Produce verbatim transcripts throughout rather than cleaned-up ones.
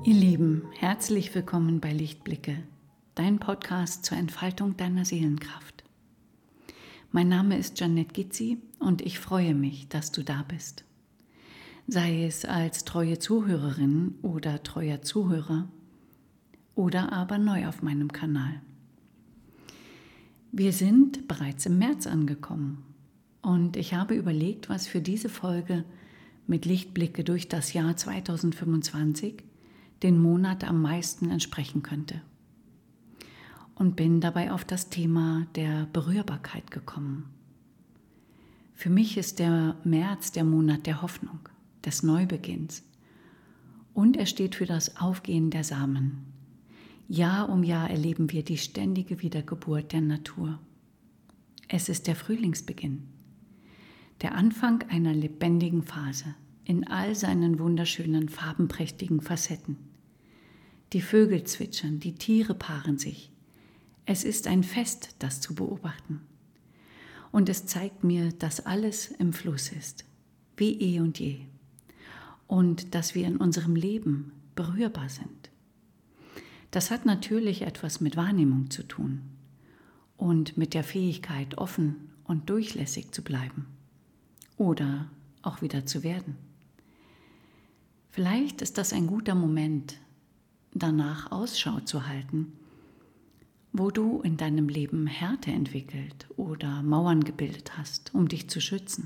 Ihr Lieben, herzlich willkommen bei Lichtblicke, dein Podcast zur Entfaltung deiner Seelenkraft. Mein Name ist Jeanette Gizzi und ich freue mich, dass du da bist. Sei es als treue Zuhörerin oder treuer Zuhörer oder aber neu auf meinem Kanal. Wir sind bereits im März angekommen und ich habe überlegt, was für diese Folge mit Lichtblicke durch das Jahr zweitausendfünfundzwanzig den Monat am meisten entsprechen könnte. Und bin dabei auf das Thema der Berührbarkeit gekommen. Für mich ist der März der Monat der Hoffnung, des Neubeginns. Und er steht für das Aufgehen der Samen. Jahr um Jahr erleben wir die ständige Wiedergeburt der Natur. Es ist der Frühlingsbeginn, der Anfang einer lebendigen Phase in all seinen wunderschönen, farbenprächtigen Facetten. Die Vögel zwitschern, die Tiere paaren sich. Es ist ein Fest, das zu beobachten. Und es zeigt mir, dass alles im Fluss ist, wie eh und je. Und dass wir in unserem Leben berührbar sind. Das hat natürlich etwas mit Wahrnehmung zu tun und mit der Fähigkeit, offen und durchlässig zu bleiben oder auch wieder zu werden. Vielleicht ist das ein guter Moment, danach Ausschau zu halten, wo du in deinem Leben Härte entwickelt oder Mauern gebildet hast, um dich zu schützen.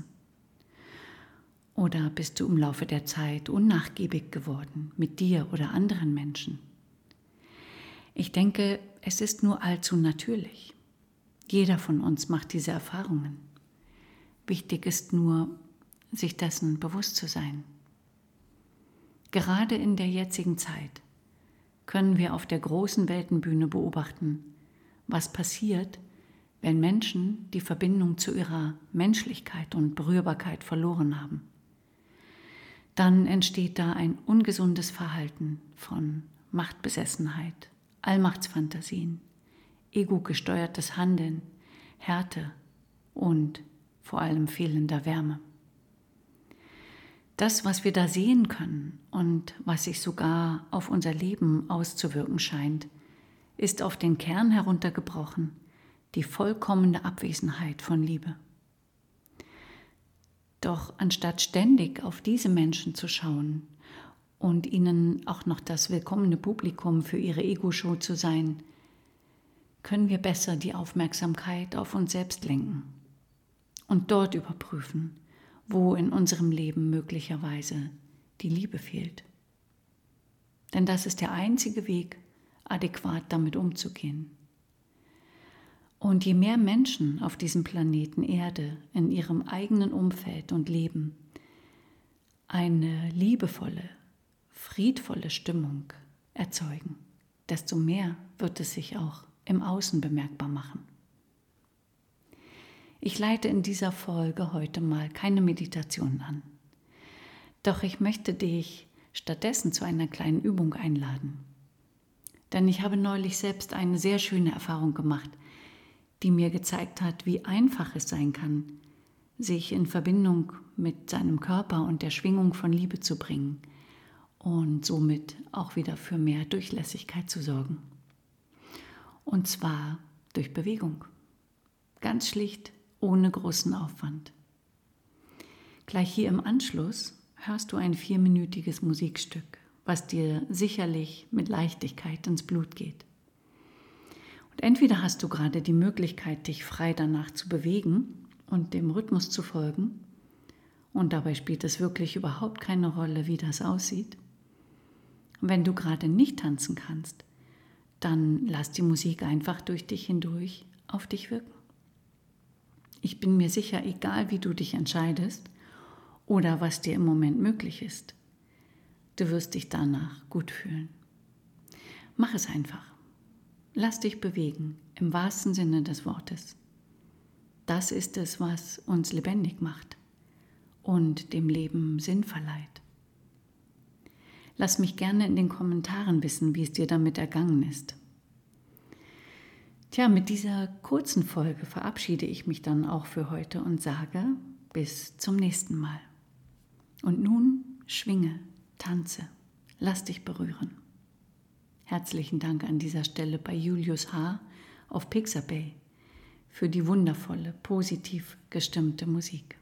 Oder bist du im Laufe der Zeit unnachgiebig geworden mit dir oder anderen Menschen? Ich denke, es ist nur allzu natürlich. Jeder von uns macht diese Erfahrungen. Wichtig ist nur, sich dessen bewusst zu sein. Gerade in der jetzigen Zeit können wir auf der großen Weltenbühne beobachten, was passiert, wenn Menschen die Verbindung zu ihrer Menschlichkeit und Berührbarkeit verloren haben. Dann entsteht da ein ungesundes Verhalten von Machtbesessenheit, Allmachtsfantasien, ego-gesteuertes Handeln, Härte und vor allem fehlender Wärme. Das, was wir da sehen können und was sich sogar auf unser Leben auszuwirken scheint, ist auf den Kern heruntergebrochen die vollkommene Abwesenheit von Liebe. Doch anstatt ständig auf diese Menschen zu schauen und ihnen auch noch das willkommene Publikum für ihre Ego-Show zu sein, können wir besser die Aufmerksamkeit auf uns selbst lenken und dort überprüfen, wo in unserem Leben möglicherweise die Liebe fehlt. Denn das ist der einzige Weg, adäquat damit umzugehen. Und je mehr Menschen auf diesem Planeten Erde in ihrem eigenen Umfeld und Leben eine liebevolle, friedvolle Stimmung erzeugen, desto mehr wird es sich auch im Außen bemerkbar machen. Ich leite in dieser Folge heute mal keine Meditation an. Doch ich möchte dich stattdessen zu einer kleinen Übung einladen. Denn ich habe neulich selbst eine sehr schöne Erfahrung gemacht, die mir gezeigt hat, wie einfach es sein kann, sich in Verbindung mit seinem Körper und der Schwingung von Liebe zu bringen und somit auch wieder für mehr Durchlässigkeit zu sorgen. Und zwar durch Bewegung. Ganz schlicht, ohne großen Aufwand. Gleich hier im Anschluss hörst du ein vierminütiges Musikstück, was dir sicherlich mit Leichtigkeit ins Blut geht. Und entweder hast du gerade die Möglichkeit, dich frei danach zu bewegen und dem Rhythmus zu folgen, und dabei spielt es wirklich überhaupt keine Rolle, wie das aussieht. Und wenn du gerade nicht tanzen kannst, dann lass die Musik einfach durch dich hindurch auf dich wirken. Ich bin mir sicher, egal wie du dich entscheidest oder was dir im Moment möglich ist, du wirst dich danach gut fühlen. Mach es einfach. Lass dich bewegen, im wahrsten Sinne des Wortes. Das ist es, was uns lebendig macht und dem Leben Sinn verleiht. Lass mich gerne in den Kommentaren wissen, wie es dir damit ergangen ist. Tja, mit dieser kurzen Folge verabschiede ich mich dann auch für heute und sage bis zum nächsten Mal. Und nun schwinge, tanze, lass dich berühren. Herzlichen Dank an dieser Stelle bei Julius H. auf Pixabay für die wundervolle, positiv gestimmte Musik.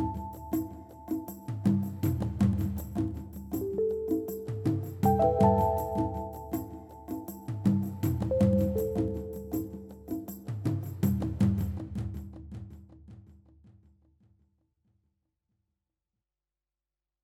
Thank you.